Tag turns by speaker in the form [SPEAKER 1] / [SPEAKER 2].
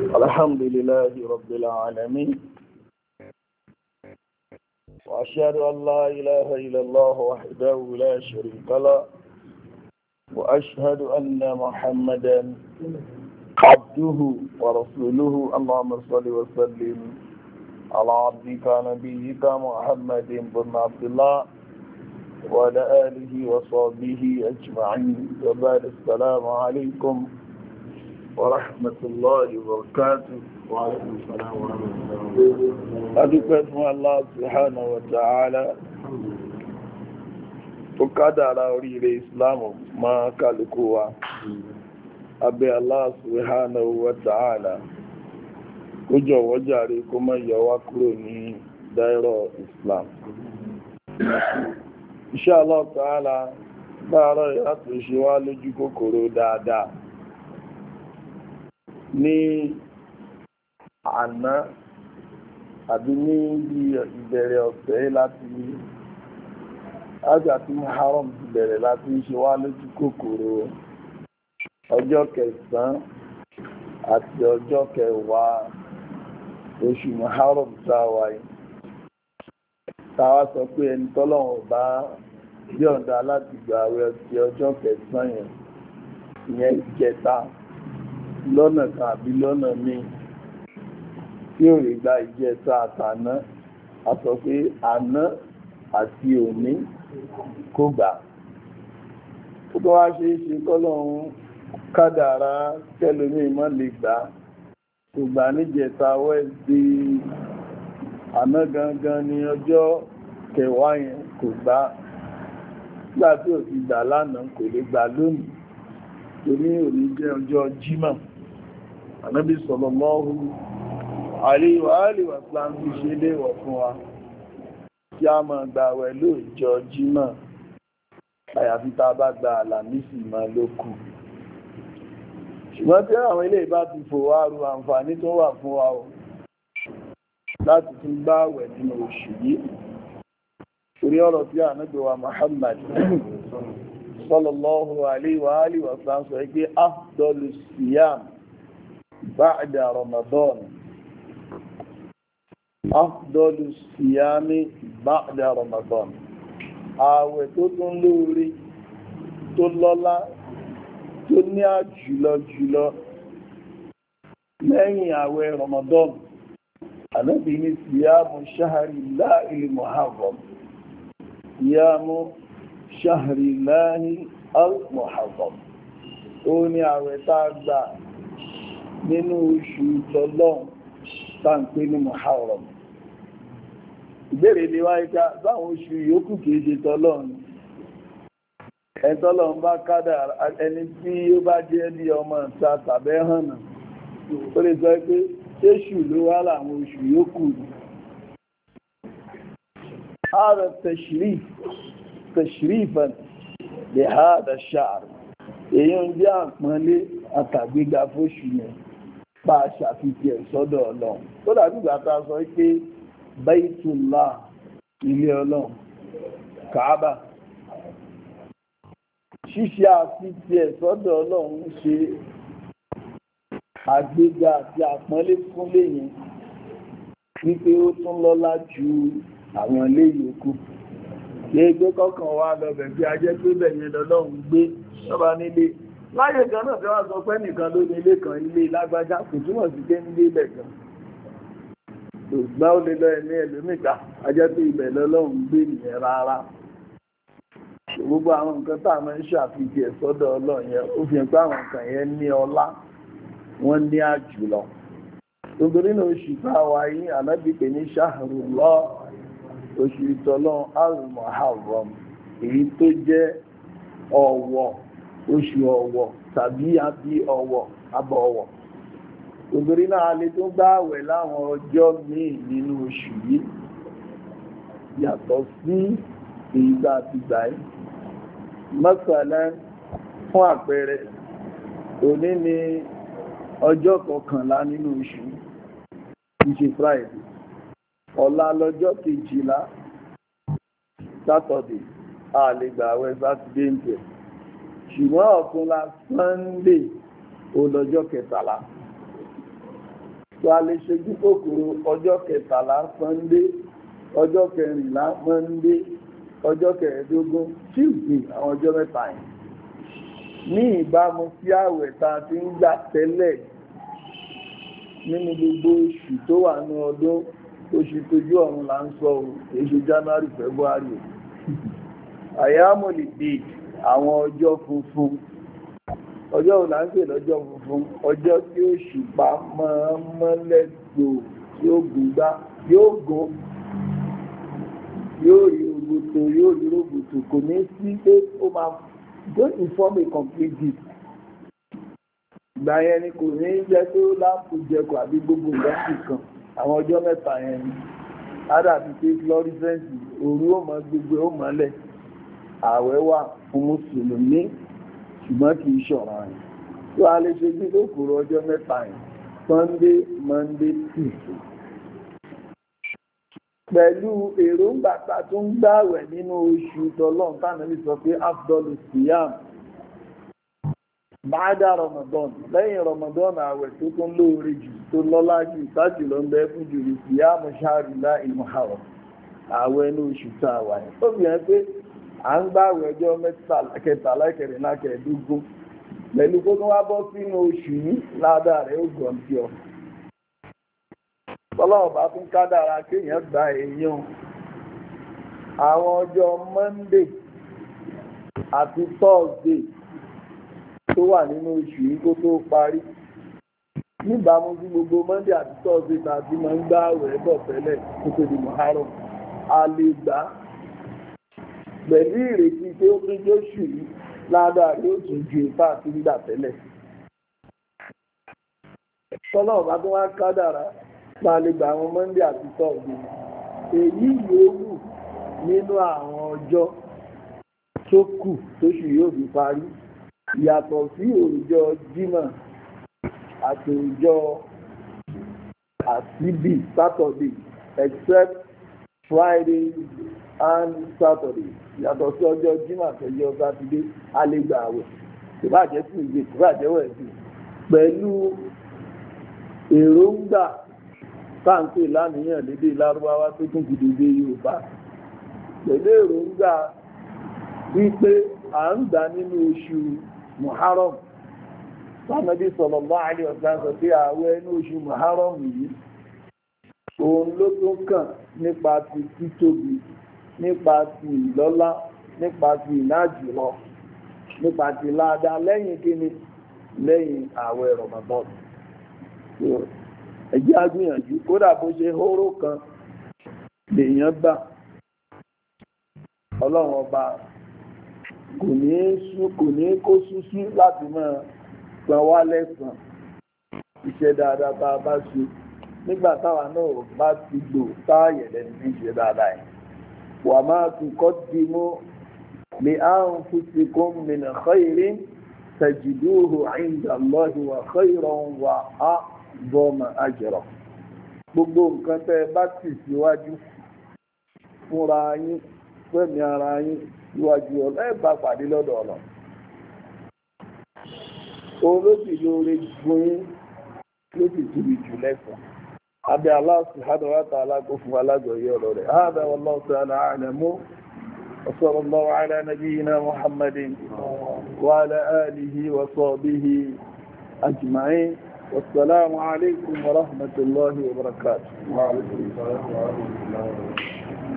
[SPEAKER 1] الحمد لله رب العالمين، وأشهد أن لا إله إلا الله وحده لا شريك له، وأشهد أن محمدا عبده ورسوله. اللهم صل وسلم على عبدك نبيك محمد بن عبد الله وعلى آله وصحبه أجمعين. وبعد، السلام عليكم ورحمة الله وبركاته.
[SPEAKER 2] وعليكم السلام ورحمة الله وبركاته.
[SPEAKER 1] أدوكم الله سبحانه وتعالى تقدر أولي الإسلام ما كالكوا أبي الله سبحانه وتعالى kójọ wọ́jàre kó má yọ wá kúrò ní dáírọ̀ Islam. Insha Allah Ta'ala báárọ̀ ìyàtò ṣe wá lójú kòkòrò dáadáa. Ní àná àbí ní bí ìbẹ̀rẹ̀ ọ̀sẹ̀ láti ájá tí Muharram ti bẹ̀rẹ̀ láti ṣe wá lójú kòkòrò ọjọ́ 9 àti ọjọ́ 10 oṣù Muharram táwa yìí. Táwa sọ pé ẹni tọ́lọ́run bá yọ̀ǹda láti gbà àwẹ̀ ti ọjọ́ 9 yẹn, ìyẹn ìjẹta lọ́nà kan àbí lọ́nà míì tí ò rí gba ìjẹta àtàná, a sọ pé àná àti òní kò gbà. Ó tó wá ṣe é ṣe kọ́lọ́run kádàrá tẹ́lómi mọ́ lè gbà. Kò gbà níjẹta wẹ́ẹ̀sì, àná gangan ní ọjọ́ 10 yẹn kò gbà. Nígbà tí ò ti gbà lánàá kò lè gbà lónìí, torí òní jẹ́ ọjọ́ Jímọ̀. Ànábì sallallahu alaihi wa alihi wa sallam fi ṣe léèwọ̀ fún wa kí a máa gba àwẹ̀ lọ́jọ́ Jímọ̀, àyàfi tá a bá gba Àlàmísì mọ́ ló kù. Ṣùgbọ́n tí àwọn ilé ìbá ti fò wá ru àǹfààní tó wà fún wa o láti tún gbá àwẹ̀ nínú oṣù yìí. Torí ọ̀rọ̀ tí Ànábì wa Muhammad sallallahu alaihi wa alihi wa sallam sọ pé afdalu siyam ba'da Ramadan. Afdalu siyami ba'da Ramadan. Àwẹ̀ tó tún lóore, tó lọ́lá, tó ní àjùlọ lẹ́yìn àwẹ̀ Ramadan. Ànábì ní siyamu shahrillahi al-muharram. Siyamu shahrillahi al-muharram. Ó ní àwẹ̀ tá a gbà nínú oṣù tọ́lọ́n tá ń pè ní Muharram. Ìbéèrè ni wáyé ká sáwọn oṣù yòókù kìí ṣe tọ́lọ́n. Ẹ̀tọ́lọ́n bá kádàrá ẹni tí ó bá jẹ́ bí ọmọ ìta tàbẹ́ hànà, ó lè sọ pé ṣéṣù ló wá láwọn oṣù yòókù. هذا تشريفا لهذا الشهر. Èyí ń jẹ́ àpọ́nlé àtàgbéga fóṣù yẹn bá a ṣàfihàn ẹ̀ sọ́dọ̀ Ọlọ́run. Tó dàbí ìgbà tá a sọ pé Baitullah, ilé Ọlọ́run, Kaaba. Ṣíṣe àfihàn ẹ̀ sọ́dọ̀ Ọlọ́run ṣe àgbéga àti àpọ́nlé fún léyìn wípé ó tún lọ́lá ju àwọn ilé yòókù. Gbé kọ́kàn wá lọ́bẹ̀ bí a jẹ́ pé bẹ̀yẹn lọ́lọ́run gbé lọ́ba nílé. Láyé kan náà fẹ́ wá sọ pé nìkan ló ní ilé kan, ilé lágbájá, kò túmọ̀ sí pé nílé ilẹ̀ kan. Ṣùgbọ́n ó lè lọ ẹ̀mí ẹlòmíta, a jẹ́ pé ibẹ̀ lọ́lọ́run gbé nìyẹn rárá. Gbogbo àwọn nǹkan tá a máa ń ṣàfihàn ẹ̀ sọ́dọ̀ Ọlọ́run yẹn, ó fi hàn pé àwọn nǹkan yẹn ní ọlá, wọ́n ní àjùlọ. Nítorí náà oṣù tá a wà yìí, Ànábì pè ní Shahrullah, oṣù ìtọ́lọ́run al-Muharram, èyí tó jẹ́ ọ̀wọ̀, oṣù ọ̀wọ̀ tàbí àbí ọ̀wọ̀, abọ̀ ọ̀wọ̀. Nítorí náà a lè tó gbààwẹ̀ láwọn ọjọ́ míì nínú oṣù yìí yàtọ̀ sí èyí tá a ti gbà yìí. Mọ́sàlẹ́ fún àpẹẹrẹ, òní ni ọjọ́ 11 nínú oṣù, ìṣe Friday. Ọ̀la lọ́jọ́ 12, Saturday, a lè gbààwẹ̀ Saturday ń tẹ̀. Ṣùgbọ́n ọ̀túnla Sunday ó lọ́jọ́ 13. tó a lè ṣojú kòkòrò ọjọ́ 13 Sunday, ọjọ́ 14 Monday, ọjọ́ 15 Tuesday, àwọn ọjọ́ mẹ́ta yìí ní ìbámu sí àwẹ̀ tá a ti ń gbà tẹ́lẹ̀ nínú gbogbo oṣù tó wà ní ọdún. Oṣù tójú ọ̀run là ń sọ oṣù January, February. Àyámọ̀lì dé àwọn ọjọ́ funfun. Ọjọ́ wo là ń pè lọ́jọ́ funfun? Ọjọ́ tí òṣùpá máa ń mọ́lẹ̀ gbò, tí ó gùn gbá, yóò gùn, yóò rí ògbòtò, yóò rí ògbòtò, kò ní sí pé ó máa don't inform a complete gift. Ìgbà yẹn ni kò ní jẹ́ tó láàpù jẹkù àbí gbogbo ìdọ́sì kan. Àwọn ọjọ́ mẹ́ta yẹn ni ádàbí pé florissant òru ó mọ gbogbo ó mọ́lẹ̀. Ààwẹ̀ wà fún mùsùlùmí ṣùgbọ́n kì í ṣọ̀ràn yẹn. Tó a lè ṣe bí lókòrò ọjọ́ mẹ́ta yẹn Sunday, Monday, Tuesday. Pẹ̀lú èròǹgbà tá tó ń gbààwẹ̀ nínú oṣù tọ́lọ́n tánàlì sọ pé afdọ́lù siyam báádà Ramadan, lẹ́yìn Ramadan àwẹ̀ tó tún lóore jù tó lọ́lá jù ìsájì lọ ń bẹ fún jù ní siyamu shahrillahi al-muharram, àwẹ̀ ní oṣù tá a wà ní. Ó fi hàn pé à ń gbààwẹ̀ ọjọ́ kẹtàlá, kẹrìnlá, kẹẹ̀dógún pẹ̀lú kó tún wá bọ́ sínú oṣù yìí ládàá rẹ̀ ó gàn sí ọ. Ọlọ́run bá tún kádàrá kéèyàn gba èèyàn àwọn ọjọ́ Monday àti Thursday tó wà nínú oṣù yìí kó tó parí. Níbàámu sí gbogbo Monday àti Thursday tàbí máa ń gbá àwẹ̀ bọ̀ tẹ́lẹ̀ kó tó di Muharram, a lè gbà pẹ̀lú ìrètí pé ó pín jóṣù yìí ládàá yóò tún ju ìfà àti gbà tẹ́lẹ̀. Ọlọ́run bá tún wá kádàrá máa lè gba àwọn Monday àti Thursday. Èyí yòówù nínú àwọn ọjọ́ tó kù tóṣù yóò fi parí yàtọ̀ sí ọjọ́ Jímọ̀ àti ọjọ́ àtìbí Saturday except Friday and Saturday. Yàtọ̀ sí ọjọ́ Jímọ̀ àti ọjọ́ Sátidé a lè gba àwẹ̀ tó bá jẹ́ sí ìgbé tó bá jẹ́ wẹ̀ẹ́sì pẹ̀lú èròǹgbà táǹkì lánìyàn lédè Lárúbáwá tó tún gidìdé Yorùbá pẹ̀lú èròǹgbà wípé à ń gbà nínú oṣù Muharram. Ànábì sallallahu alaihi wasallam sọ pé àwẹ̀ inú oṣù Muharram yìí òun ló tún kàn nípa ti títóbi, nípa ti ìlọ́lá, nípa ti ìnájùlọ, nípa ti láàdá lẹ́yìn kíni lẹ́yìn àwẹ̀ Ramadan. Ẹ jẹ́ á gbìyànjú kódà bó ṣe hóró kan lèèyàn gbà. Ọlọ́run ọba kò ní kó súsú láti máa san wá lẹ́san iṣẹ́ dáadáa tá a bá ṣe nígbà táwa náà bá ti gbò táàyẹ̀lẹ̀ ní ṣe dáadáa yìí. Wa ma tuqaddimu li anfusikum min khairin tajiduhu 'inda Allahi wa khayran wa a'zama ajra. Gbogbo nǹkan tẹ́ bá tì síwájú fúnra yín fẹ́mi ara yín síwájú ẹ̀bá pàdé lọ́dọ̀ ọ̀nà. Òun ló sì lóore fún yín ló sì tóbi jù lẹ́san. Abẹ́ Allah subhanahu wa ta'ala kó fún alágbọ̀ọ́yé ọ̀rọ̀ rẹ̀. Hādhā wallāhu ta'ālā a'lam. Wa sallallahu 'alā nabiyyina Muhammadin wa 'alā ālihi wa sahbihi ajma'in. Wassalamu 'alaykum wa rahmatullahi wa barakatuh.